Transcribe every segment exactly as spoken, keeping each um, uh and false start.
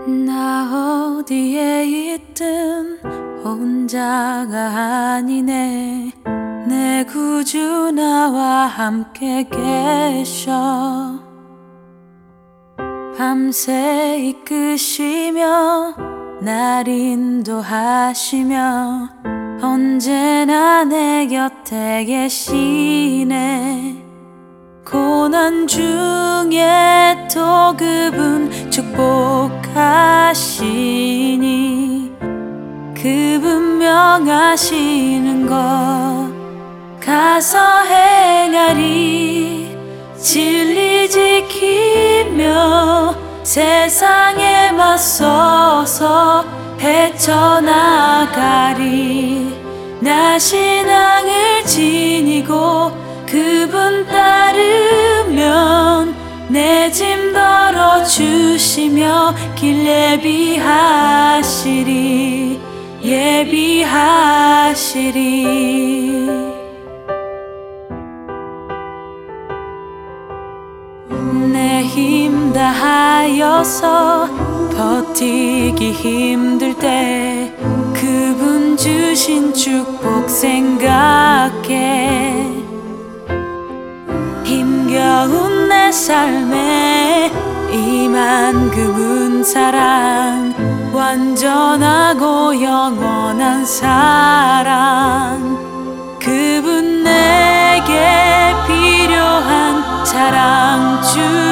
나 어디에 있든 혼자가 아니네. 내 구주 나와 함께 계셔. 밤새 이끄시며 날 인도하시며 언제나 내 곁에 계시네. 고난 중에 또 그분 축복하시니 그분 명하시는 것 가서 행하리. 진리 지키며 세상에 맞서서 헤쳐나가리. 나 신앙을 지니고 그분 따르면 내 짐 덜어주시며 길 예비하시리. 예비하시리. 내 힘 다하여서 버티기 힘들 때 그분 주신 축복 생각해. 힘겨운 내 삶에 임한 그분 사랑, 완전하고 영원한 사랑. 그분 내게 필요한 사랑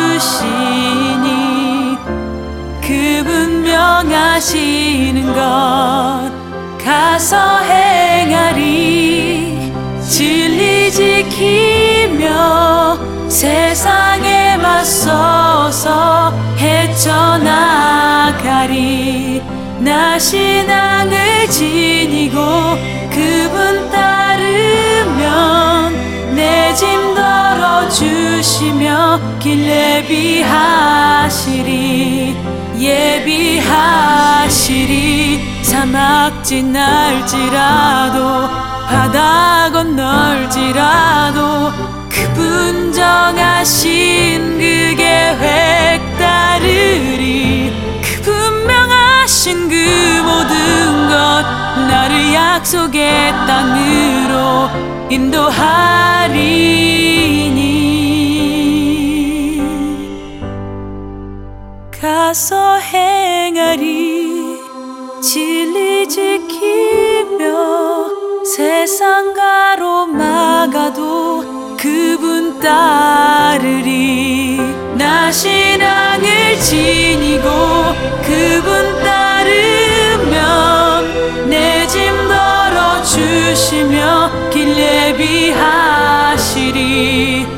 주시니 그분 명하시는 것 가서 행하리. 진리 지키며 세상에 맞서서 헤쳐나가리. 나 신앙을 지니고 그분 따르면 내 짐 덜어주시며 길 예비하시리. 예비하시리. 사막 지날지라도 바다 건널지라도 그분 정하신 그 계획 따르리. 그분 명하신 그 모든 것 나를 약속의 땅으로 인도하리니. 가서 행하리. 진리 지키며 세상 가로막아도 그분 따르리. 나 신앙을 지니고 그분 따르면 내 짐 덜어주시며 길 예비하시리.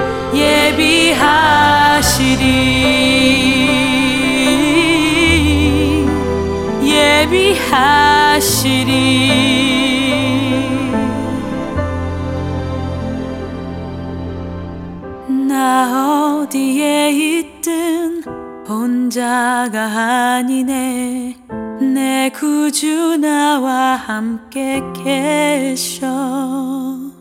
예비하시리. 예비하시리. 나 어디에 있든 혼자가 아니네. 내 구주 나와 함께 계셔.